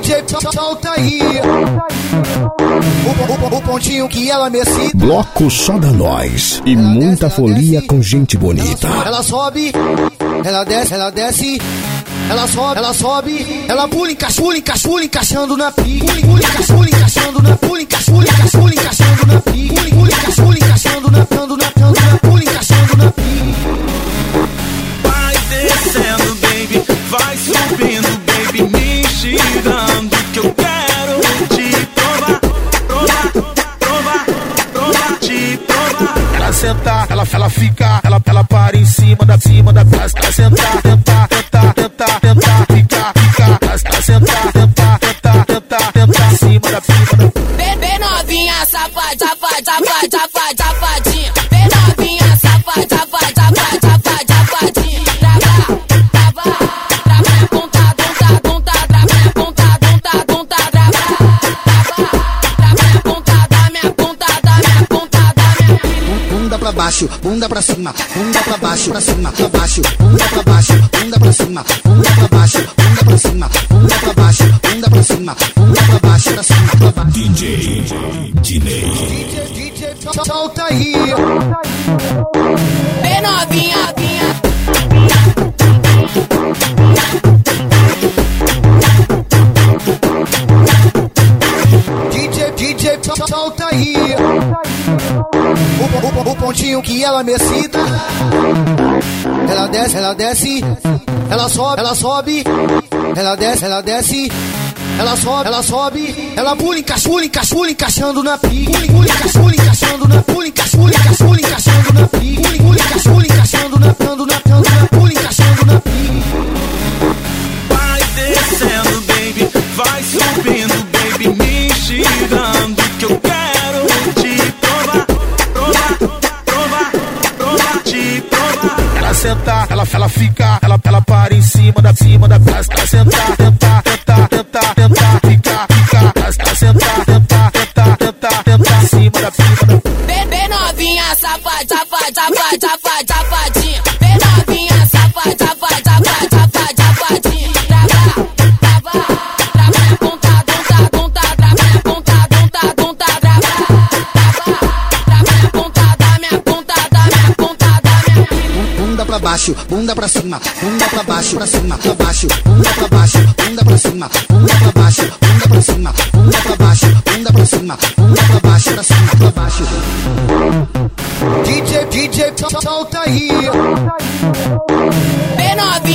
DJ solta aí. O pontinho que ela me excita. Bloco só da nós e muita folia com gente bonita. Ela sobe, ela desce, ela desce. Ela sobe, ela pula, encaixando na pique. Pula, encaixando na pique. Pula, encaixando na pique. Vai descendo, baby, vai subindo, baby, me girando, que eu quero te provar, te provar. Ela senta, ela fica, ela para em cima da ela senta, tenta, fica, ela senta, em cima da Bebê novinha, safadinha. Bebê novinha, safadinha. Trava minha ponta, trava minha ponta da minha bunda pra baixo, bunda pra cima, bunda pra baixo, pra cima, pra baixo, bunda pra baixo, bunda pra cima, bunda pra baixo, bunda pra cima, bunda pra baixo, bunda pra cima, bunda pra baixo, pra cima, pra baixo. DJ solta aí. Bem novinha. DJ solta aí. O pontinho que ela me excita. Ela desce. Ela sobe. Ela desce. Ela sobe. Ela pula, encaixando na pique. Pula, encaixando na pique. Pula, encaixando na pique. Vai descendo, baby, vai subindo, baby, me girando, que eu quero te provar, te provar. Ela senta, ela fica, ela para em cima da ela senta, tenta, fica, ela senta, tenta, em cima da Bebê novinha, safadinha. Bebê novinha, safadinha. Trava minha ponta, trava minha ponta da minha bunda pra baixo, bunda pra cima, bunda pra baixo, pra cima, pra baixo, bunda pra baixo, bunda pra cima, bunda pra baixo, bunda pra cima, bunda pra baixo, bunda pra cima, bunda pra baixo, pra cima, pra baixo. DJ solta aí. Bem novinha.